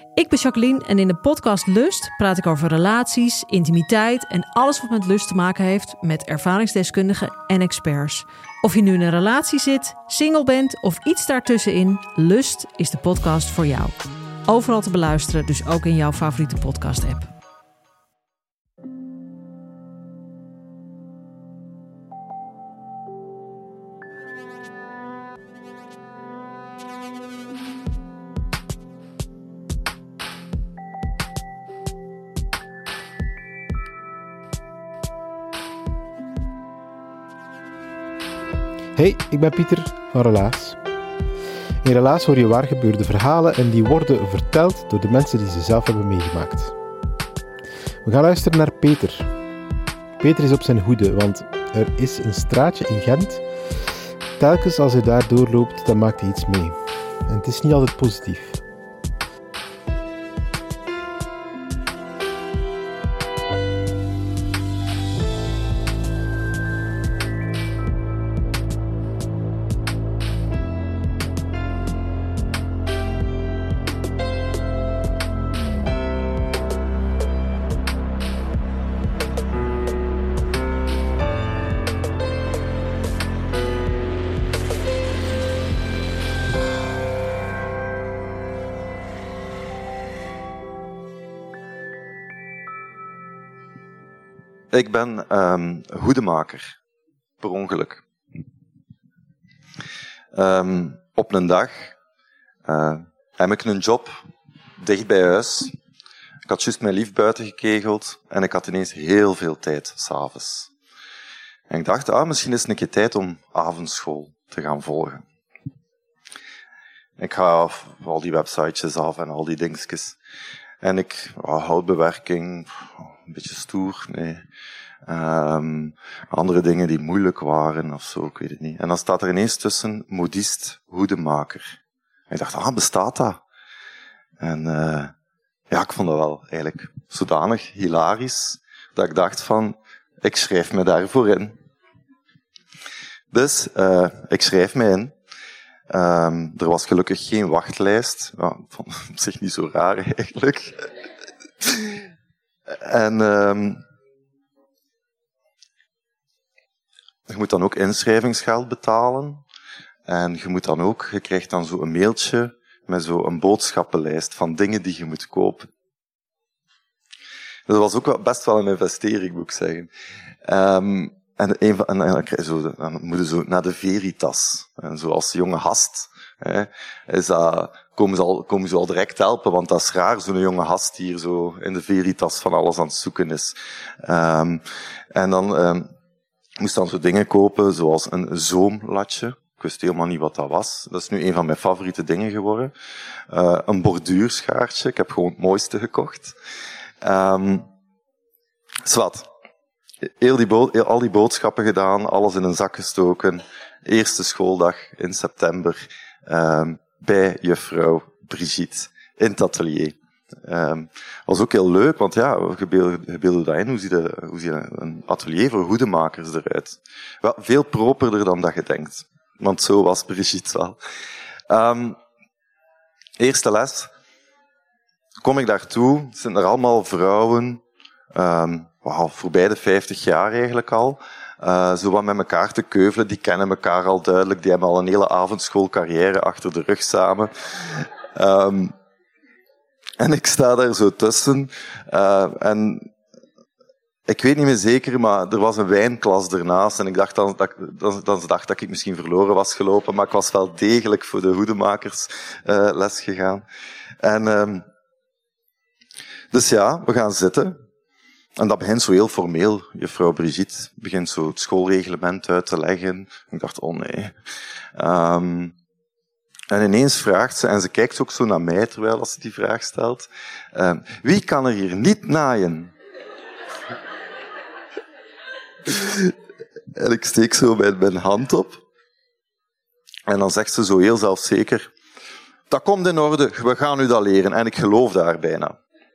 Ik ben Jacqueline en in de podcast Lust praat ik over relaties, intimiteit en alles wat met lust te maken heeft met ervaringsdeskundigen en experts. Of je nu in een relatie zit, single bent of iets daartussenin, Lust is de podcast voor jou. Overal te beluisteren, dus ook in jouw favoriete podcast-app. Hey, ik ben Pieter van Relaas. In Relaas hoor je waargebeurde verhalen en die worden verteld door de mensen die ze zelf hebben meegemaakt. We gaan luisteren naar Peter. Peter is op zijn hoede, want er is een straatje in Gent. Telkens als hij daar doorloopt, dan maakt hij iets mee. En het is niet altijd positief. Ik ben hoedemaker, per ongeluk. Op een dag heb ik een job dicht bij huis. Ik had juist mijn lief buiten gekegeld en ik had ineens heel veel tijd, 's avonds. En ik dacht, misschien is het een keer tijd om avondschool te gaan volgen. Ik ga al die websitejes af en al die dingetjes. En ik, houtbewerking, een beetje stoer, nee. Andere dingen die moeilijk waren of zo, ik weet het niet. En dan staat er ineens tussen modist, hoedemaker. En ik dacht, bestaat dat? En ik vond dat wel eigenlijk zodanig hilarisch, dat ik dacht van, ik schrijf me daarvoor in. Dus, ik schrijf me in. Er was gelukkig geen wachtlijst. Ja, ik vond het op zich niet zo raar eigenlijk. En je moet dan ook inschrijvingsgeld betalen. En je krijgt dan zo een mailtje met zo een boodschappenlijst van dingen die je moet kopen. Dus dat was ook best wel een investering, moet ik zeggen. En dan moet je zo naar de Veritas. En zo als jonge gast, komen ze al direct helpen, want dat is raar, zo'n jonge gast hier zo in de Veritas van alles aan het zoeken is. En dan moest dan zo dingen kopen, zoals een zoomlatje. Ik wist helemaal niet wat dat was. Dat is nu een van mijn favoriete dingen geworden. Een borduurschaartje. Ik heb gewoon het mooiste gekocht. Zwat. Al die boodschappen gedaan, alles in een zak gestoken. Eerste schooldag in september bij juffrouw Brigitte in het atelier. Was ook heel leuk, want je beelde dat in. Hoe ziet een atelier voor hoedemakers eruit? Wel, veel properder dan dat je denkt. Want zo was Brigitte wel. Eerste les. Kom ik daartoe, zijn er allemaal vrouwen, voorbij de 50 jaar eigenlijk al, zo wat met elkaar te keuvelen, die kennen elkaar al duidelijk, die hebben al een hele avondschoolcarrière achter de rug samen. En ik sta daar zo tussen, en ik weet niet meer zeker, maar er was een wijnklas ernaast, en ik dacht dat ze dacht dat ik misschien verloren was gelopen, maar ik was wel degelijk voor de hoedemakers les gegaan. En dus we gaan zitten. En dat begint zo heel formeel. Juffrouw Brigitte begint zo het schoolreglement uit te leggen. Ik dacht, oh nee. En ineens vraagt ze, en ze kijkt ook zo naar mij terwijl als ze die vraag stelt. Wie kan er hier niet naaien? En ik steek zo mijn hand op. En dan zegt ze zo heel zelfzeker, dat komt in orde, we gaan u dat leren. En ik geloof daar bijna.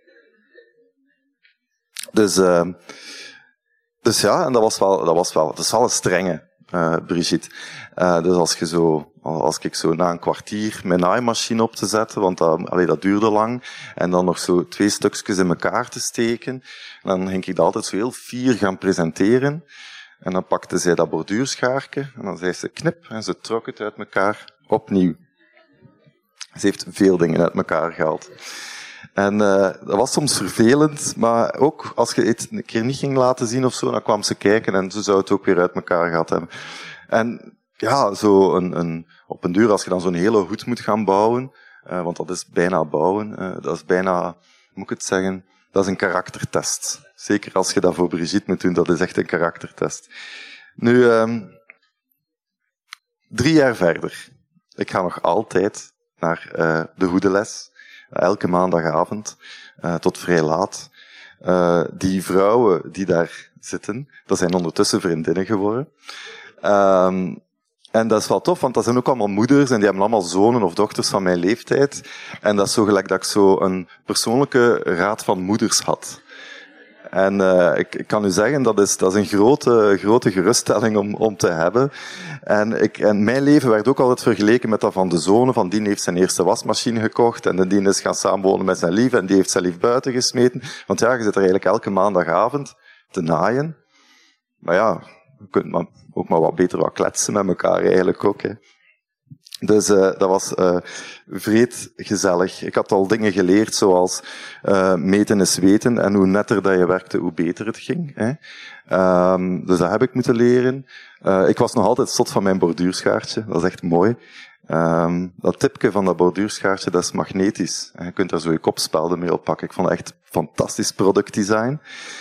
Dus ja, en dat is wel een strenge, Brigitte. Dus als ik zo na een kwartier mijn naaimachine op te zetten, want dat duurde lang, en dan nog zo 2 stukjes in elkaar te steken, dan ging ik dat altijd zo heel fier gaan presenteren. En dan pakte zij dat borduurschaartje, en dan zei ze knip, en ze trok het uit elkaar opnieuw. Ze heeft veel dingen uit elkaar gehaald. En dat was soms vervelend, maar ook als je het een keer niet ging laten zien of zo, dan kwam ze kijken en ze zou het ook weer uit elkaar gehad hebben. En ja, zo op een duur, als je dan zo'n hele hoed moet gaan bouwen, want dat is bijna bouwen, dat is bijna, moet ik het zeggen, dat is een karaktertest. Zeker als je dat voor Brigitte moet doen, dat is echt een karaktertest. Nu, 3 jaar verder. Ik ga nog altijd naar de hoedenles. Elke maandagavond, tot vrij laat. Die vrouwen die daar zitten, dat zijn ondertussen vriendinnen geworden. En dat is wel tof, want dat zijn ook allemaal moeders en die hebben allemaal zonen of dochters van mijn leeftijd. En dat is zo gelijk dat ik zo een persoonlijke raad van moeders had. En ik kan u zeggen, dat is een grote geruststelling om te hebben. En mijn leven werd ook altijd vergeleken met dat van de zonen. Van die heeft zijn eerste wasmachine gekocht en die is gaan samenwonen met zijn lief en die heeft zijn lief buiten gesmeten. Want ja, je zit er eigenlijk elke maandagavond te naaien. Maar ja, je kunt ook maar wat beter wat kletsen met elkaar eigenlijk ook. Hè. Dus dat was vreed gezellig. Ik had al dingen geleerd, zoals meten is weten, en hoe netter dat je werkte, hoe beter het ging. Hè. Dus dat heb ik moeten leren. Ik was nog altijd zot van mijn borduurschaartje, dat is echt mooi. Dat tipje van dat borduurschaartje, dat is magnetisch. En je kunt daar zo je kopspelden mee oppakken. Ik vond het echt fantastisch productdesign.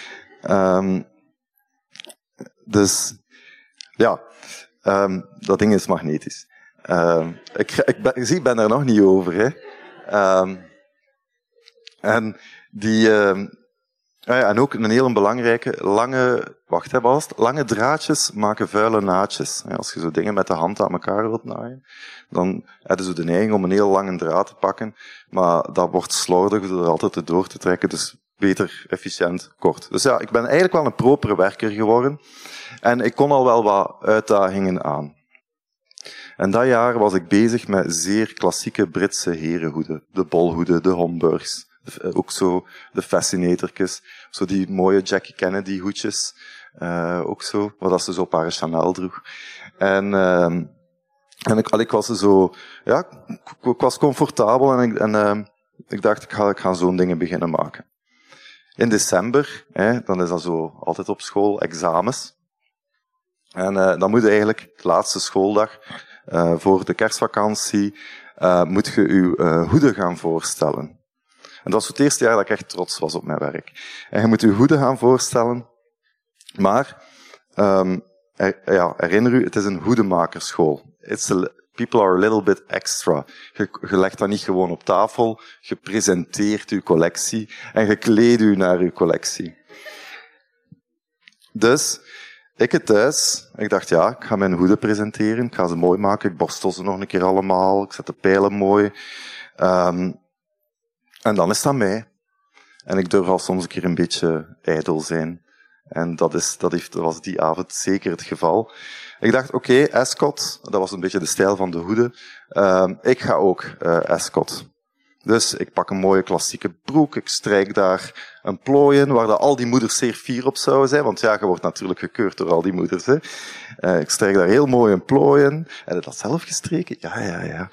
Dus ja, dat ding is magnetisch. Ik ben er nog niet over, hè. En ook een heel belangrijke, lange draadjes maken vuile naadjes. Als je zo dingen met de hand aan elkaar wilt naaien, dan heb je zo de neiging om een heel lange draad te pakken, maar dat wordt slordig door er altijd door te trekken, dus beter, efficiënt, kort. Dus ja, ik ben eigenlijk wel een propere werker geworden, en ik kon al wel wat uitdagingen aan. En dat jaar was ik bezig met zeer klassieke Britse herenhoeden. De bolhoeden, de Homburgs. Ook zo de Fascinatortjes. Zo die mooie Jackie Kennedy hoedjes. Ook zo, wat ze zo op haar Chanel droeg. En ik was zo, ja, ik was comfortabel en ik dacht, ik ga zo'n dingen beginnen maken. In december, dan is dat zo altijd op school, examens. En dan moet je eigenlijk de laatste schooldag, voor de kerstvakantie, moet je je hoeden gaan voorstellen. En dat was het eerste jaar dat ik echt trots was op mijn werk. En je moet je hoeden gaan voorstellen, maar herinner u, het is een hoedemakerschool. People are a little bit extra. Je legt dat niet gewoon op tafel, je presenteert je collectie en je kleedt u naar je collectie. Dus ik thuis, ik dacht, ja, ik ga mijn hoeden presenteren, ik ga ze mooi maken, ik borstel ze nog een keer allemaal, ik zet de pijlen mooi. En dan is dat mij. En ik durf al soms een keer een beetje ijdel zijn. En dat was die avond zeker het geval. Ik dacht, oké, Ascot, dat was een beetje de stijl van de hoeden. Ik ga ook Ascot. Dus ik pak een mooie klassieke broek, ik strijk daar een plooi in, waar al die moeders zeer fier op zouden zijn, want ja, je wordt natuurlijk gekeurd door al die moeders. Hè. Ik strijk daar heel mooi een plooi in. Heb je dat zelf gestreken? Ja.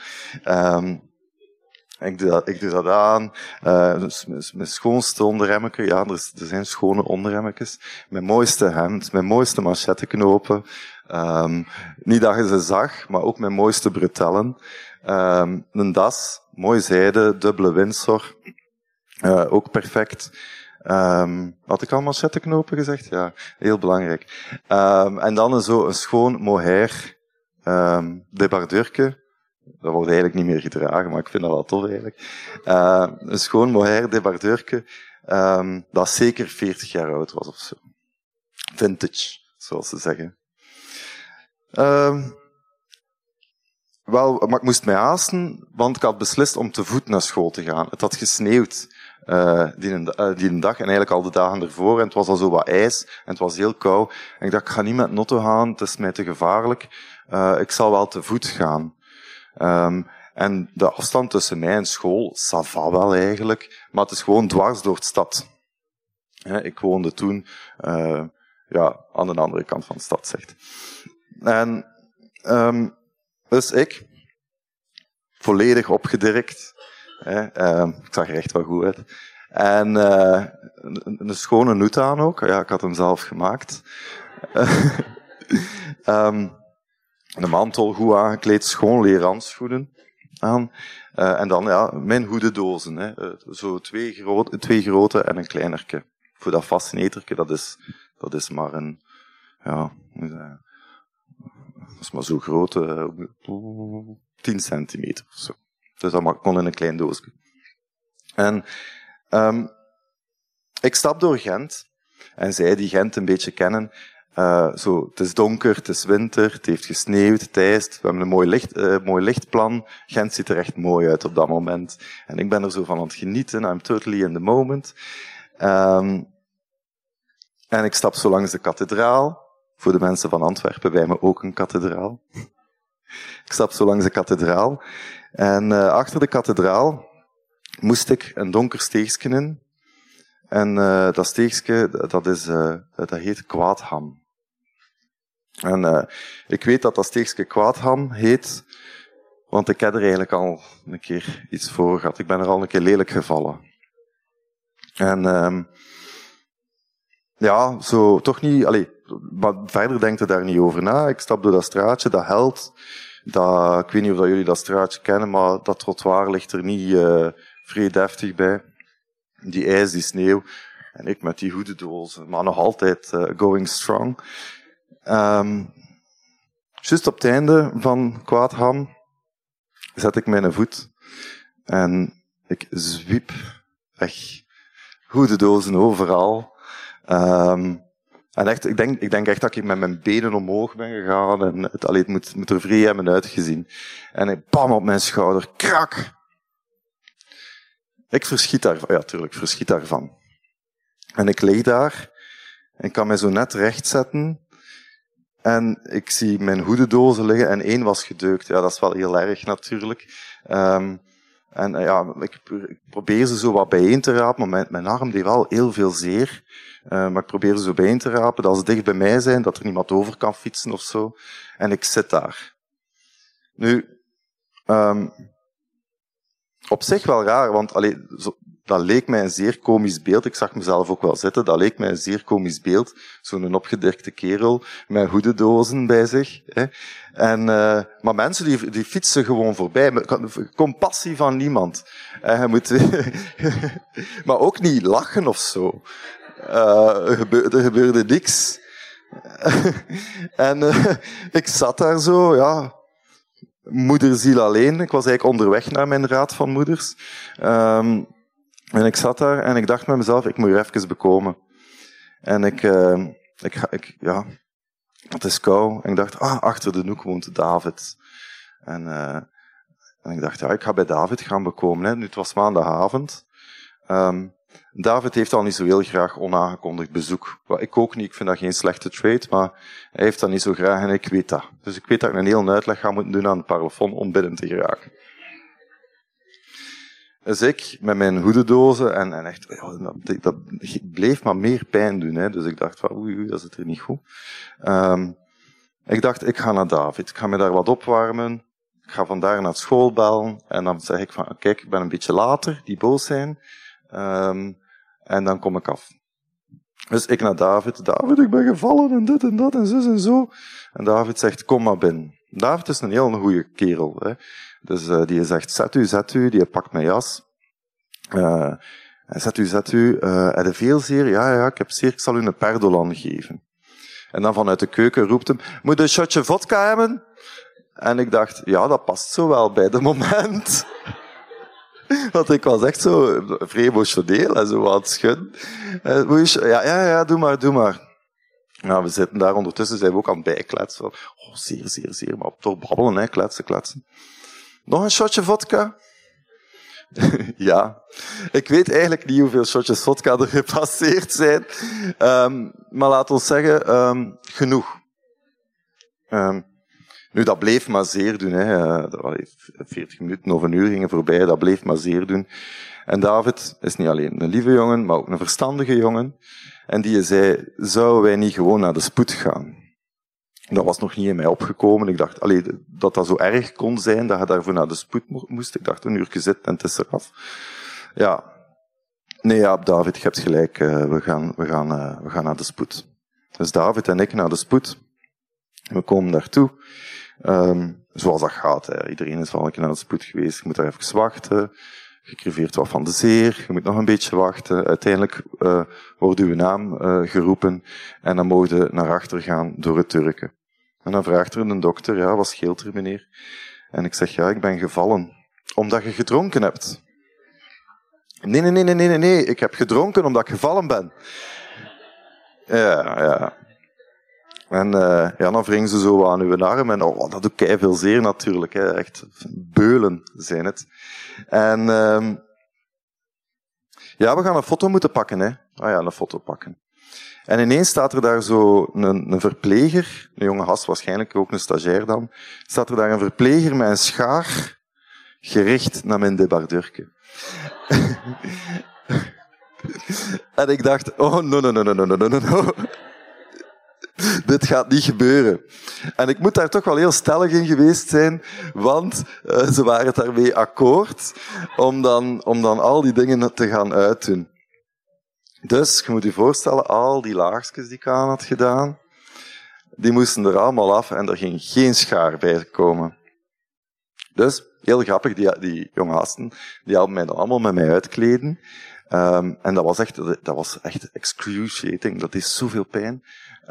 Ik doe dat aan. Mijn schoonste onderremmetje. Ja, er zijn schone onderremmetjes. Mijn mooiste hemd, mijn mooiste manchetteknopen. Niet dat je ze zag, maar ook mijn mooiste bretellen. Een das, mooi zijde, dubbele Windsor. Ook perfect. Had ik al manchetteknopen gezegd? Ja, heel belangrijk. En dan een schoon mohair debardeurke. Dat wordt eigenlijk niet meer gedragen, maar ik vind dat wel tof eigenlijk. Een schoon mohair debardeurke, dat zeker 40 jaar oud was of zo. Vintage, zoals ze zeggen. Maar ik moest mij haasten, want ik had beslist om te voet naar school te gaan. Het had gesneeuwd die dag en eigenlijk al de dagen ervoor. En het was al zo wat ijs en het was heel koud. En ik dacht, ik ga niet met een auto gaan, het is mij te gevaarlijk. Ik zal wel te voet gaan. En de afstand tussen mij en school, ça va wel eigenlijk, maar het is gewoon dwars door de stad. Ik woonde toen aan de andere kant van de stad, zegt. En dus ik, volledig opgedirkt, ik zag er echt wel goed uit, en een schone hoed aan ook, ja, ik had hem zelf gemaakt. Een mantel goed aangekleed, schoon leren handschoenen aan. En dan mijn hoedendozen. Zo twee grote en een kleinerke. Voor dat fascineterke, dat is maar een... Ja, dat is maar zo groot. 10 centimeter of zo. Dus dat kon in een klein doosje. En ik stap door Gent. En zij die Gent een beetje kennen... het is donker, het is winter, het heeft gesneeuwd, het ijst. We hebben een mooi lichtplan. Gent ziet er echt mooi uit op dat moment. En ik ben er zo van aan het genieten. I'm totally in the moment. En ik stap zo langs de kathedraal. Voor de mensen van Antwerpen, bij me ook een kathedraal. Ik stap zo langs de kathedraal. En achter de kathedraal moest ik een donker steegje in. En dat steegje, dat heet Kwaadham. En ik weet dat steegje Kwaadham heet, want ik heb er eigenlijk al een keer iets voor gehad. Ik ben er al een keer lelijk gevallen. En zo toch niet... maar verder denkt je daar niet over na. Ik stap door dat straatje, dat Held. Ik weet niet of jullie dat straatje kennen, maar dat trottoir ligt er niet vrij deftig bij. Die ijs, die sneeuw. En ik met die hoedendozen. Maar nog altijd going strong. Juist op het einde van Kwaadham zet ik mijn voet. En ik zwiep weg. Hoedendozen overal. En echt, ik denk echt dat ik met mijn benen omhoog ben gegaan. En het moet er vrij hebben uitgezien. En ik bam op mijn schouder. Krak! Ik verschiet daarvan. Ja, tuurlijk, verschiet daarvan. En ik lig daar. En kan mij zo net rechtzetten. En ik zie mijn hoedendozen liggen. En 1 was gedeukt. Ja, dat is wel heel erg natuurlijk. Ik probeer ze zo wat bijeen te rapen. Maar mijn arm deed wel heel veel zeer. Maar ik probeer ze zo bijeen te rapen. Dat ze dicht bij mij zijn. Dat er niemand over kan fietsen of zo. En ik zit daar. Nu... op zich wel raar, want dat leek mij een zeer komisch beeld. Ik zag mezelf ook wel zitten. Dat leek mij een zeer komisch beeld. Zo'n opgedirkte kerel met hoedendozen bij zich. Hè. Maar mensen die fietsen gewoon voorbij. Compassie van niemand. Je moet maar ook niet lachen of zo. Er gebeurde niks. En ik zat daar zo, ja... Moederziel alleen. Ik was eigenlijk onderweg naar mijn raad van moeders. En ik zat daar en ik dacht met mezelf, ik moet er even bekomen. En het is kou. En ik dacht, achter de hoek woont David. En ik dacht, ik ga bij David gaan bekomen. Hè. Nu, het was maandagavond. David heeft al niet zo heel graag onaangekondigd bezoek. Ik ook niet, ik vind dat geen slechte trade, maar hij heeft dat niet zo graag en ik weet dat. Dus ik weet dat ik een hele uitleg ga moeten doen aan de parlofoon om binnen te geraken. Dus ik, met mijn hoedendozen, en echt, dat bleef maar meer pijn doen. Hè. Dus ik dacht, van, oei, dat zit er niet goed. Ik dacht, ik ga naar David. Ik ga me daar wat opwarmen. Ik ga vandaar naar school bellen. En dan zeg ik van, kijk, ik ben een beetje later, die boos zijn. En dan kom ik af. Dus ik naar David. David, ik ben gevallen en dit en dat en zus en zo. En David zegt, kom maar binnen. David is een heel goede kerel. Hè. Dus die zegt, zet u. Die pakt mijn jas. Zet u. Heb je veel zeer? Ja, ik heb zeer. Ik zal u een Perdolan geven. En dan vanuit de keuken roept hem, moet je een shotje vodka hebben? En ik dacht, ja, dat past zo wel bij de moment. Want ik was echt zo vrij emotioneel en zo aan het schudden. Ja, doe maar. Nou, we zitten daar ondertussen, zijn we ook aan het bijkletsen. Oh, zeer, maar toch babbelen, hè, kletsen. Nog een shotje vodka? Ja. Ik weet eigenlijk niet hoeveel shotjes vodka er gepasseerd zijn. Maar laat ons zeggen, genoeg. Nu, dat bleef maar zeer doen. 40 minuten of een uur gingen voorbij, dat bleef maar zeer doen. En David is niet alleen een lieve jongen, maar ook een verstandige jongen. En die zei, zouden wij niet gewoon naar de spoed gaan? Dat was nog niet in mij opgekomen. Ik dacht, dat dat zo erg kon zijn, dat je daarvoor naar de spoed moest. Ik dacht, een uurtje zitten en het is eraf. Ja. Nee, ja, David, je hebt gelijk. We gaan naar de spoed. Dus David en ik naar de spoed. We komen daartoe. Zoals dat gaat. Hè. Iedereen is wel een keer naar de spoed geweest. Je moet daar even wachten. Je creveert wat van de zeer. Je moet nog een beetje wachten. Uiteindelijk wordt uw naam geroepen. En dan mogen je naar achter gaan door het turken. En dan vraagt er een dokter, ja, wat scheelt er, meneer? En ik zeg, ja, ik ben gevallen. Omdat je gedronken hebt. Nee. Ik heb gedronken omdat ik gevallen ben. Ja. En dan wringen ze zo aan uw arm. En dat doet keiveel zeer natuurlijk. Hè. Echt beulen zijn het. En we gaan een foto moeten pakken. Hè. Een foto pakken. En ineens staat er daar zo een verpleger, een jonge gast, waarschijnlijk ook een stagiair dan, staat er daar een verpleger met een schaar gericht naar mijn debardeurke. En ik dacht, no. Dit gaat niet gebeuren. En ik moet daar toch wel heel stellig in geweest zijn, want ze waren het daarmee akkoord om dan al die dingen te gaan uitdoen. Dus, je moet je voorstellen, al die laarsjes die ik aan had gedaan, die moesten er allemaal af en er ging geen schaar bij komen. Dus, heel grappig, die jonge gasten, die hadden mij dan allemaal met mij uitkleden. En dat was echt excruciating, dat is zoveel pijn.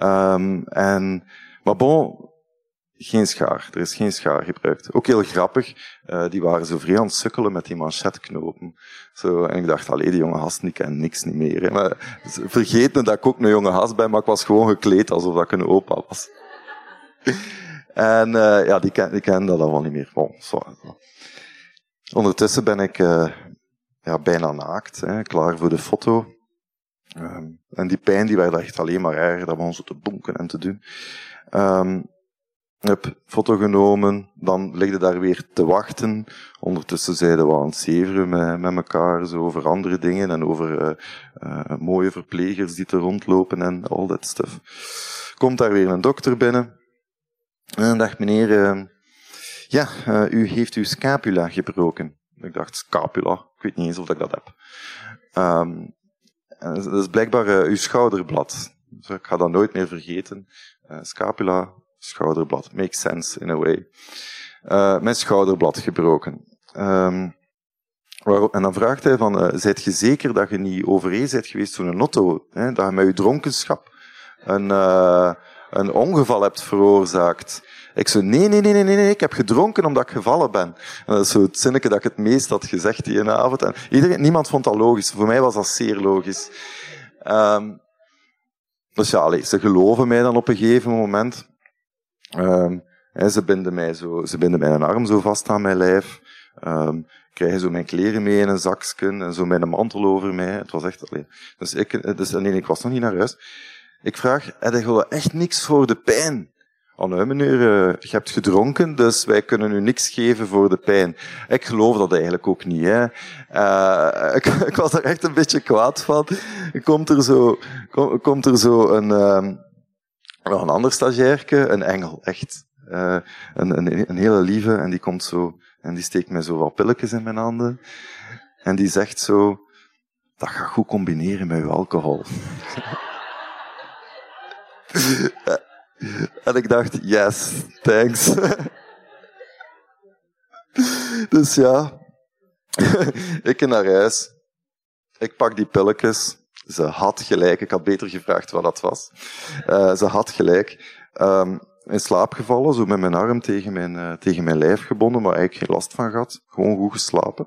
Maar bon, geen schaar. Er is geen schaar gebruikt. Ook heel grappig, die waren zo vrij aan het sukkelen met die manchetknopen. Zo, en ik dacht, die jonge gasten, die kennen niks niet meer. Hè. Maar vergeet me dat ik ook een jonge gast ben, maar ik was gewoon gekleed alsof ik een opa was. En die kennen dat allemaal niet meer. Bon, zo. Ondertussen ben ik bijna naakt, hè, klaar voor de foto. En die pijn die werd echt alleen maar erger, dat begon zo te bonken en te doen. Heb foto genomen, dan ligde daar weer te wachten. Ondertussen zeiden we aan het zeveren met elkaar, zo over andere dingen en over mooie verplegers die te rondlopen en al dat stuff. Komt daar weer een dokter binnen. En dacht, meneer, u heeft uw scapula gebroken. Ik dacht, scapula? Ik weet niet eens of ik dat heb. Dat is blijkbaar uw schouderblad. Dus ik ga dat nooit meer vergeten. Scapula, schouderblad. Makes sense, in a way. Mijn schouderblad gebroken. En dan vraagt hij van, zijt je zeker dat je niet overeen bent geweest toen een auto, hè, dat je met je dronkenschap een ongeval hebt veroorzaakt? Ik zo, nee, ik heb gedronken omdat ik gevallen ben. En dat is zo het zinnetje dat ik het meest had gezegd die avond. En niemand vond dat logisch. Voor mij was dat zeer logisch. Dus ze geloven mij dan op een gegeven moment. Ze binden mij een arm zo vast aan mijn lijf. Krijgen zo mijn kleren mee in een zakje en zo mijn mantel over mij. Het was echt, ik was nog niet naar huis. Ik vraag, heb je echt niks voor de pijn? Oh nee, meneer, je hebt gedronken, dus wij kunnen u niks geven voor de pijn. Ik geloof dat eigenlijk ook niet, hè. Ik was er echt een beetje kwaad van. Komt er zo een ander stagiairke, een engel, echt. Een hele lieve, en die komt zo, en die steekt mij zo wat pilletjes in mijn handen. En die zegt zo, dat gaat goed combineren met uw alcohol. En ik dacht, yes, thanks. Dus ja, ik ga naar huis. Ik pak die pilletjes. Ze had gelijk. Ik had beter gevraagd wat dat was. Ze had gelijk. In slaap gevallen, zo met mijn arm tegen mijn lijf gebonden, maar eigenlijk geen last van gehad. Gewoon goed geslapen.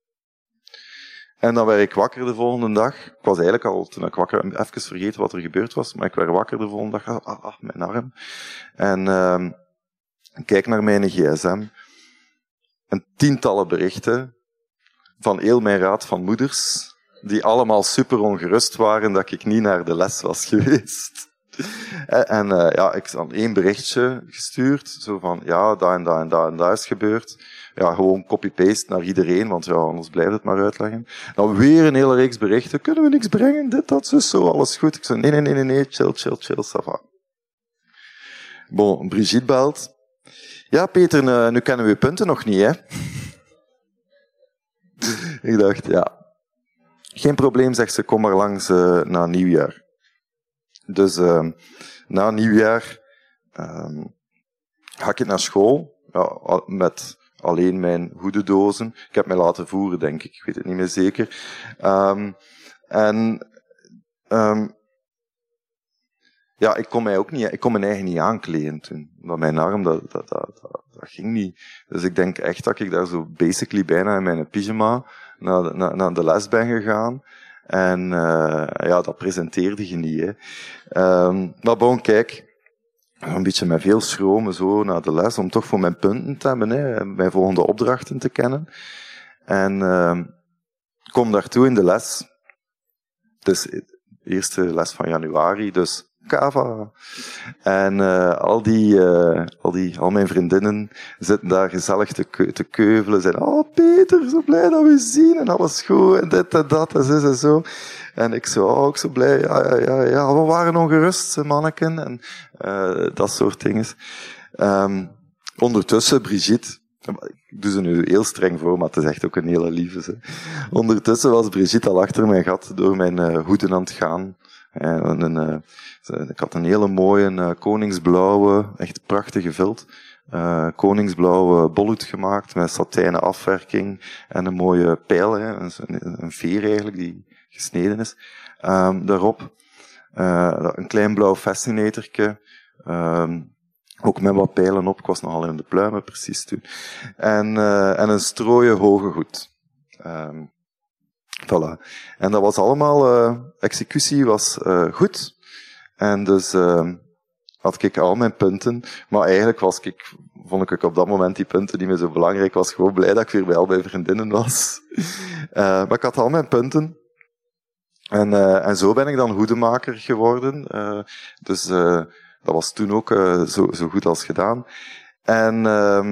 En dan werd ik wakker de volgende dag. Ik was eigenlijk al, toen ik wakker, even vergeten wat er gebeurd was, maar ik werd wakker de volgende dag. Mijn arm. En kijk naar mijn gsm. En tientallen berichten van heel mijn raad van moeders, die allemaal super ongerust waren dat ik niet naar de les was geweest. Ik had 1 berichtje gestuurd, zo van, ja, dat en dat en dat en dat is gebeurd. Ja, gewoon copy-paste naar iedereen, want ja, anders blijft het maar uitleggen. Dan weer een hele reeks berichten. Kunnen we niks brengen? Dit, dat, zo, alles goed. Ik zei, nee, chill, ça va. Bon, Brigitte belt. Ja, Peter, nu kennen we je punten nog niet, hè? Ik dacht, ja. Geen probleem, zegt ze, kom maar langs na nieuwjaar. Dus na nieuwjaar ga ik naar school, ja, met alleen mijn hoedendozen. Ik heb mij laten voeren, denk ik weet het niet meer zeker. Ik kon mijn eigen niet aankleden toen. Want mijn arm, dat ging niet. Dus ik denk echt dat ik daar zo basically bijna in mijn pyjama naar de les ben gegaan. En dat presenteerde je niet. Hè. Maar bon, kijk, een beetje met veel schromen zo naar de les, om toch voor mijn punten te hebben, hè, mijn volgende opdrachten te kennen. En kom daartoe in de les. Dus de eerste les van januari, dus Kava. En al mijn vriendinnen zitten daar gezellig te keuvelen. Zeiden, oh Peter, zo blij dat we je zien en alles goed en dit en dat en zo en zo. En ik zo, ook zo blij, ja, we waren ongerust, manneken en dat soort dingen. Ondertussen, Brigitte, ik doe ze nu heel streng voor, maar het is echt ook een hele lieve. Hè. Ondertussen was Brigitte al achter mijn gat door mijn hoeden aan het gaan. Ik had een hele mooie koningsblauwe, echt prachtige vilt, koningsblauwe bolhoed gemaakt met satijnen afwerking en een mooie pijl, hè, een veer eigenlijk die gesneden is. Daarop een klein blauw fascinatorke, ook met wat pijlen op. Ik was nogal in de pluimen precies toen. En een strooien hoge hoed. Voilà. En dat was allemaal, executie was goed. En dus had ik al mijn punten. Maar eigenlijk vond ik op dat moment die punten niet meer zo belangrijk. Ik was gewoon blij dat ik weer bij al mijn vriendinnen was. Maar ik had al mijn punten. En zo ben ik dan hoedemaker geworden. Dus dat was toen ook zo goed als gedaan. En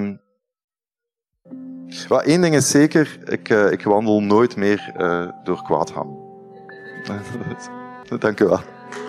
één ding is zeker, ik wandel nooit meer door Quaadham. Dank u wel.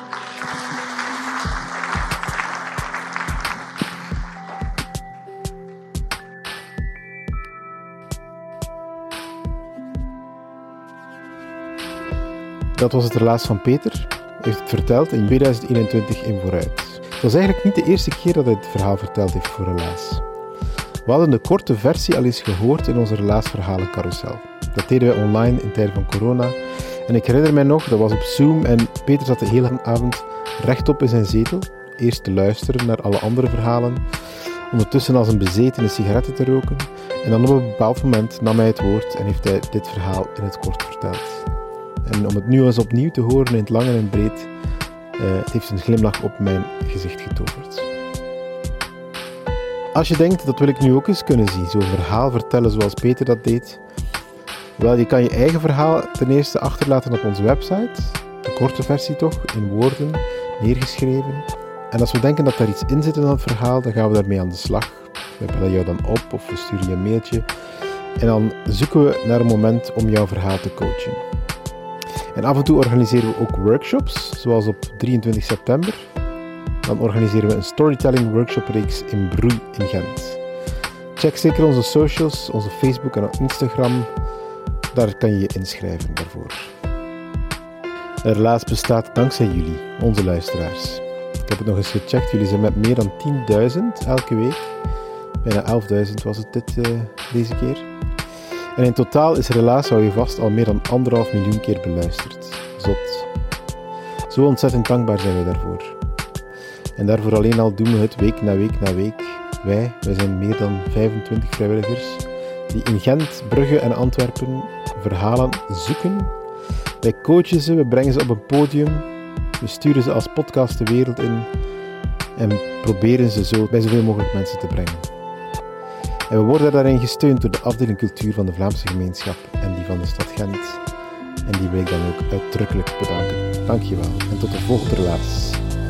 Dat was het relaas van Peter. Hij heeft het verteld in 2021 in Vooruit. Het was eigenlijk niet de eerste keer dat hij het verhaal verteld heeft voor Relaas. We hadden de korte versie al eens gehoord in onze Relaasverhalen-carousel. Dat deden wij online in tijden van corona. En ik herinner mij nog, dat was op Zoom en Peter zat de hele avond rechtop in zijn zetel. Eerst te luisteren naar alle andere verhalen, ondertussen als een bezetene sigaretten te roken. En dan op een bepaald moment nam hij het woord en heeft hij dit verhaal in het kort verteld. En om het nu eens opnieuw te horen in het lang en in het breed, het heeft een glimlach op mijn gezicht getoverd. Als je denkt, dat wil ik nu ook eens kunnen zien, zo'n verhaal vertellen zoals Peter dat deed. Wel, je kan je eigen verhaal ten eerste achterlaten op onze website. De korte versie toch, in woorden, neergeschreven. En als we denken dat daar iets in zit in dat verhaal, dan gaan we daarmee aan de slag. We bellen jou dan op of we sturen je een mailtje. En dan zoeken we naar een moment om jouw verhaal te coachen. En af en toe organiseren we ook workshops, zoals op 23 september. Dan organiseren we een storytelling workshop-reeks in Broei in Gent. Check zeker onze socials, onze Facebook en Instagram. Daar kan je je inschrijven daarvoor. Relaas bestaat dankzij jullie, onze luisteraars. Ik heb het nog eens gecheckt, jullie zijn met meer dan 10.000 elke week. Bijna 11.000 was het deze keer. En in totaal is Relaas, hou je vast, al meer dan 1,5 miljoen keer beluisterd. Zot. Zo ontzettend dankbaar zijn we daarvoor. En daarvoor alleen al doen we het week na week na week. Wij zijn meer dan 25 vrijwilligers die in Gent, Brugge en Antwerpen verhalen zoeken. Wij coachen ze, we brengen ze op een podium, we sturen ze als podcast de wereld in en proberen ze zo bij zoveel mogelijk mensen te brengen. En we worden daarin gesteund door de afdeling cultuur van de Vlaamse gemeenschap en die van de stad Gent. En die wil ik dan ook uitdrukkelijk bedanken. Dankjewel en tot de volgende relaas.